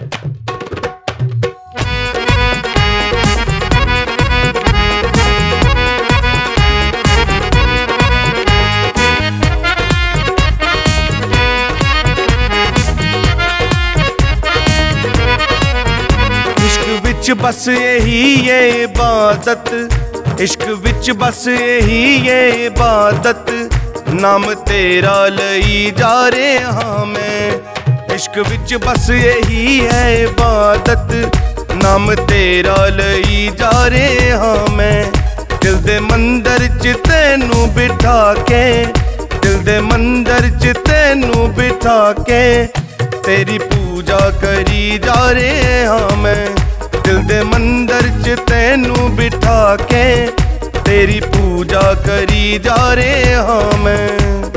बस यही ये इबादत, इश्क विच बस यही ये इबादत, नाम तेरा लई जा रहे हाँ मैं। इश्क विच बस यही है इबादत, नाम तेरा लई जा रहे हाँ मैं। दिल दे मंदिर च तैनू बिठा के, दिल दे मंदिर च तैनू बिठा के, तेरी पूजा करी जा रहे हाँ मैं। दिल दे मंदिर च तैनू बिठा के, तेरी पूजा करी जा रहे हाँ मैं।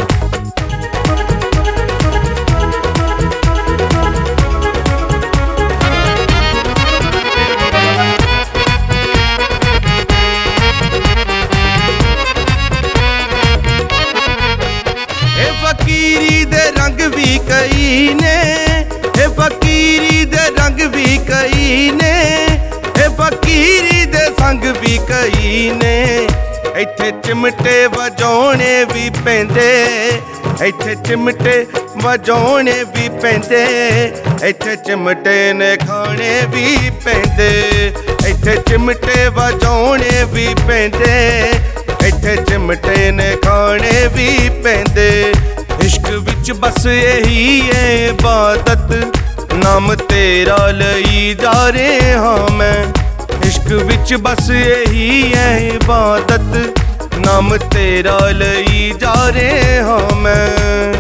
फकीरी दे रंग भी कई ने, फकीरी दे रंग भी कई ने, फकीरी दे संग भी कई ने। इत्थे चिमटे वजाने भी पैंदे, इत्थे चिमटे वजाने भी पैंदे, इत्थे चिमटे ने खाने भी पैंदे, इत्थे चिमटे वजाने भी पैंदे, इत्थे चिमटे ने खाने भी पैंदे। इश्क विच बस यही है इबादत, नाम तेरा लई जा रहे हाँ मैं। इश्क विच बस यही है इबादत, नाम तेरा लई जा रहे हाँ मैं।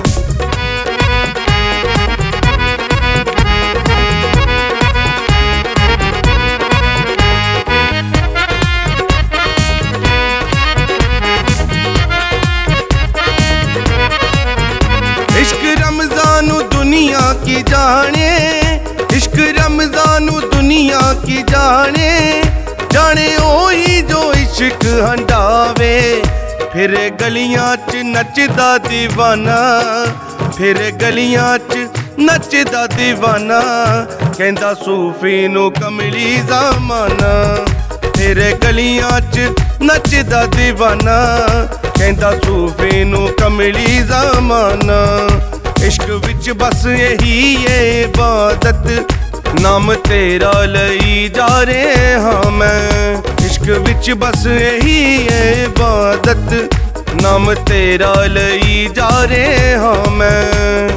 इश्क रमजान दुनिया की जाने, इश्क रमजान दुनिया की जाने, जाने ओही जो इश्क हंडावे। फिर गलियां च नचदा दीवाना, फिर गलियां च नचदा दीवाना, कहंदा सूफी नू कमली ज़माना। फिर गलियां च नचदा दीवाना, कहंदा सूफी नू कमली ज़माना। इश्क विच बस यही है इबादत, नाम तेरा लई जा रहे हाँ मैं। इश्क विच बस यही है इबादत, नाम तेरा लई जा रहे हाँ मैं।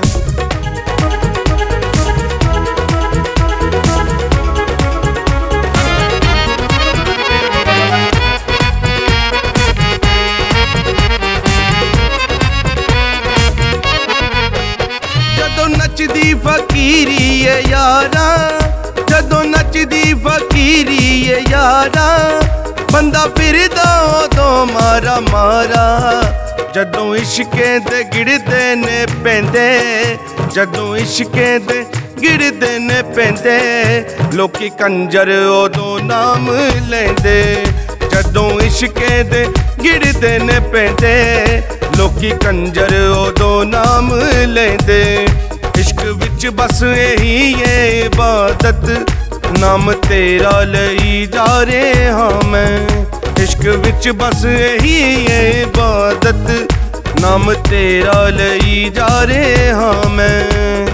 नचदी फकीरी है यारा, जदों नचदी फकीरी है यारा, बंदा फिरदा उदों मारा मारा। जदों इश्के दे गिरदे ने पैंदे, जदों इश्के दे गिरदे ने पैंदे, लोकी कंजर उदों नाम लेंदे। जदों इश्के दे गिरदे ने पैंदे, लोकी कंजर उदों नाम लेंदे। इश्क विच बस यही है इबादत, नाम तेरा लई जा रहे हाँ मैं। इश्क विच बस यही है इबादत, नाम तेरा लई जा रहे हाँ मैं।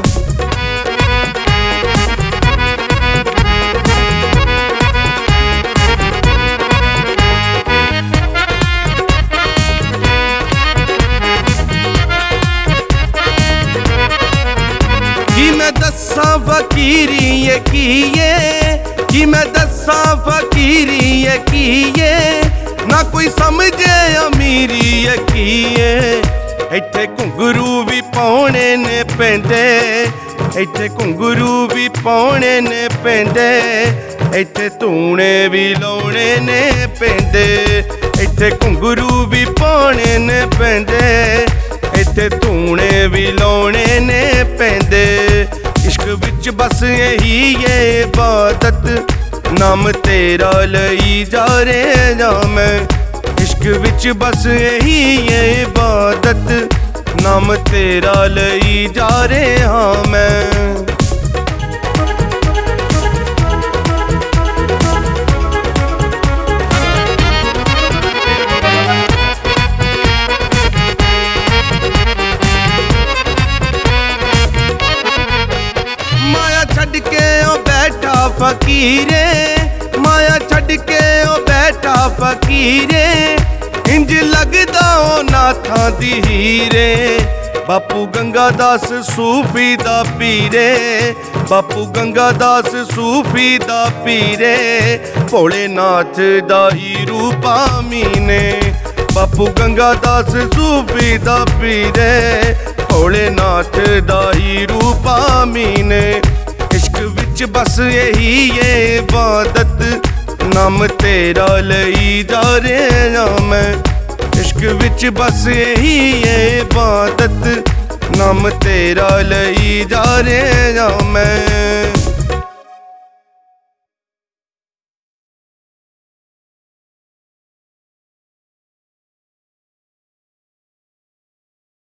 कि मैं दस्सा फकीरी ये कीए, कि मैं दस्सा फकीरी ये कीए, ना कोई समझे अमीरी ये कीए। इत्थे घुंगरू भी पाउणे ने पैंदे, इत्थे घुंगरू भी पाउणे ने पैंदे, इत्थे धूणे भी लाउणे ने पैंदे। इत्थे घुंगरू भी पाउणे ने पैंदे, इत्थे धूणे भी लाउणे ने पैंदे। इश्क विच बस यही है इबादत, नाम तेरा लई जा रहे जा मैं। इश्क विच बस यही है इबादत, नाम तेरा लई जा रहे हाँ मैं। फकीरे माया छड़ के ओ बैठा फकीरे इंज लगदा ओ नाथां दी हीरे बापू गंगादास सूफी दा पीरे बापू गंगादास सूफी दा पीरे भोलेनाथ दा ही रूपा मीने बापू गंगादास सूफी दा पीरे भोलेनाथ दा ही रूपा मीने इश्क विच बस यही ये इबादत नाम तेरा लई जा रहा मैं इश्क विच बस यही ये इबादत नाम तेरा लई जा रहा मैं